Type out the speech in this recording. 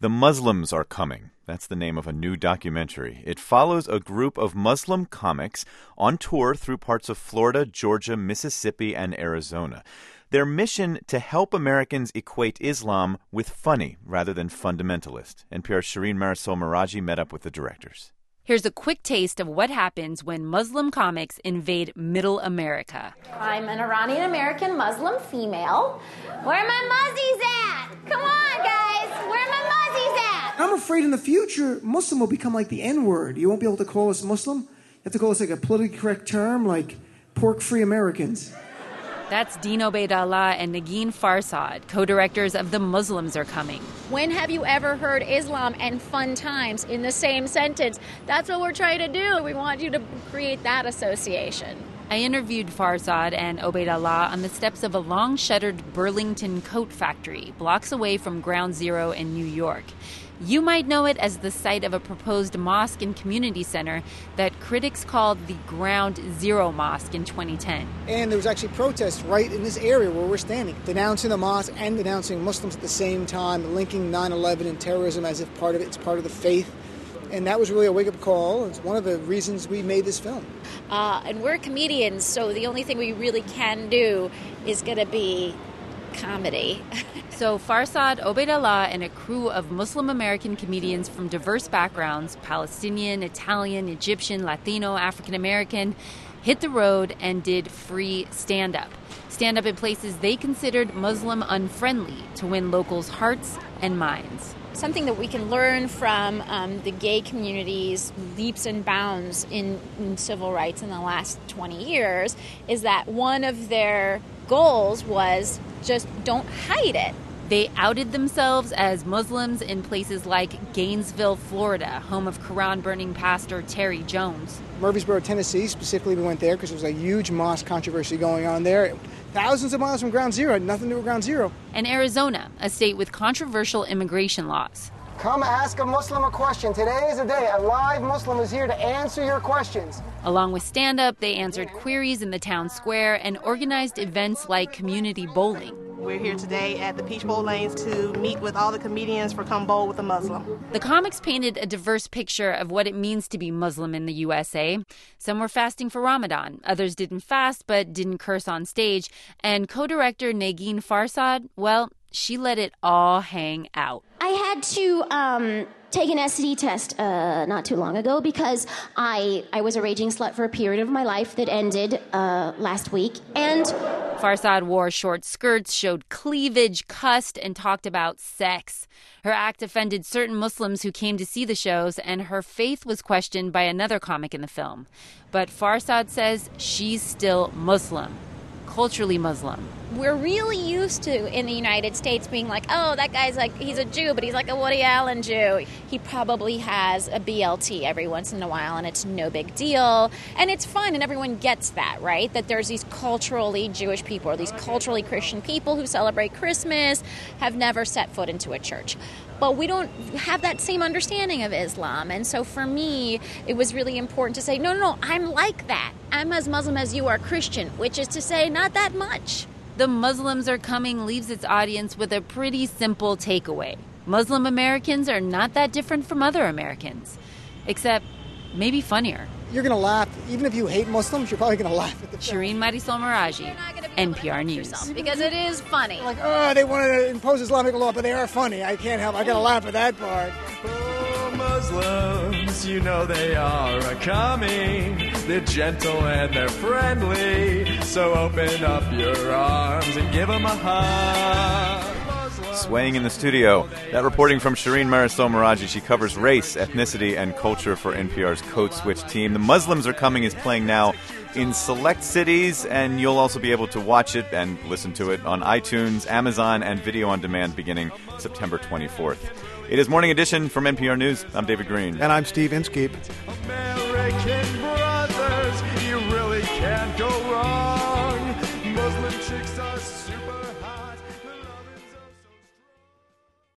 The Muslims Are Coming. That's the name of a new documentary. It follows a group of Muslim comics on tour through parts of Florida, Georgia, Mississippi, and Arizona. Their mission to help Americans equate Islam with funny rather than fundamentalist. NPR's Shireen Marisol Meraji met up with the directors. Here's a quick taste of what happens when Muslim comics invade Middle America. I'm an Iranian-American Muslim female. Where are my muzzies at? Come on, guys. Where are my muzzies at? I'm afraid in the future, Muslim will become like the N-word. You won't be able to call us Muslim. You have to call us like a politically correct term, like pork-free Americans. That's Dean Obeidallah and Negin Farsad, co-directors of The Muslims Are Coming. When have you ever heard Islam and fun times in the same sentence? That's what we're trying to do. We want you to create that association. I interviewed Farsad and Obeidallah on the steps of a long-shuttered Burlington coat factory, blocks away from Ground Zero in New York. You might know it as the site of a proposed mosque and community center that critics called the Ground Zero Mosque in 2010. And there was actually protests right in this area where we're standing, denouncing the mosque and denouncing Muslims at the same time, linking 9/11 and terrorism as if it's part of the faith. And that was really a wake-up call. It's one of the reasons we made this film. And we're comedians, so the only thing we really can do is going to be comedy. So Farsad, Obeidallah, and a crew of Muslim American comedians from diverse backgrounds, Palestinian, Italian, Egyptian, Latino, African American, hit the road and did free stand-up. Stand-up in places they considered Muslim unfriendly to win locals' hearts and minds. Something that we can learn from the gay community's leaps and bounds in civil rights in the last 20 years is that one of their goals was just don't hide it. They outed themselves as Muslims in places like Gainesville, Florida, home of Quran-burning pastor Terry Jones. Murfreesboro, Tennessee, specifically we went there because there was a huge mosque controversy going on there. Thousands of miles from Ground Zero, had nothing to do with Ground Zero. And Arizona, a state with controversial immigration laws. Come ask a Muslim a question. Today is the day. A live Muslim is here to answer your questions. Along with stand-up, they answered queries in the town square and organized events like community bowling. We're here today at the Peach Bowl Lanes to meet with all the comedians for Come Bowl with a Muslim. The comics painted a diverse picture of what it means to be Muslim in the USA. Some were fasting for Ramadan. Others didn't fast but didn't curse on stage. And co-director Negin Farsad, well, she let it all hang out. I had to take an STD test not too long ago because I was a raging slut for a period of my life that ended last week. And Farsad wore short skirts, showed cleavage, cussed, and talked about sex. Her act offended certain Muslims who came to see the shows, and her faith was questioned by another comic in the film. But Farsad says she's still Muslim, culturally Muslim. We're really used to, in the United States, being like, oh, that guy's like, he's a Jew, but he's like a Woody Allen Jew. He probably has a BLT every once in a while, and it's no big deal. And it's fun, and everyone gets that, right? That there's these culturally Jewish people or these culturally Christian people who celebrate Christmas, have never set foot into a church. But we don't have that same understanding of Islam. And so for me, it was really important to say, no, I'm like that. I'm as Muslim as you are Christian, which is to say not that much. The Muslims Are Coming leaves its audience with a pretty simple takeaway. Muslim Americans are not that different from other Americans, except maybe funnier. You're going to laugh. Even if you hate Muslims, you're probably going to laugh at the film. Shireen Marisol Meraji, NPR News. Because it is funny. Like, oh, they want to impose Islamic law, but they are funny. I can't help. I got to laugh at that part. Oh, Muslims, you know they are a-coming. They're gentle and they're friendly. So open up your arms and give them a hug. Swaying in the studio. That reporting from Shireen Marisol Meraji. She covers race, ethnicity, and culture for NPR's Code Switch team. The Muslims Are Coming is playing now in select cities, and you'll also be able to watch it and listen to it on iTunes, Amazon, and video on demand beginning September 24th. It is Morning Edition from NPR News. I'm David Green. And I'm Steve Inskeep. American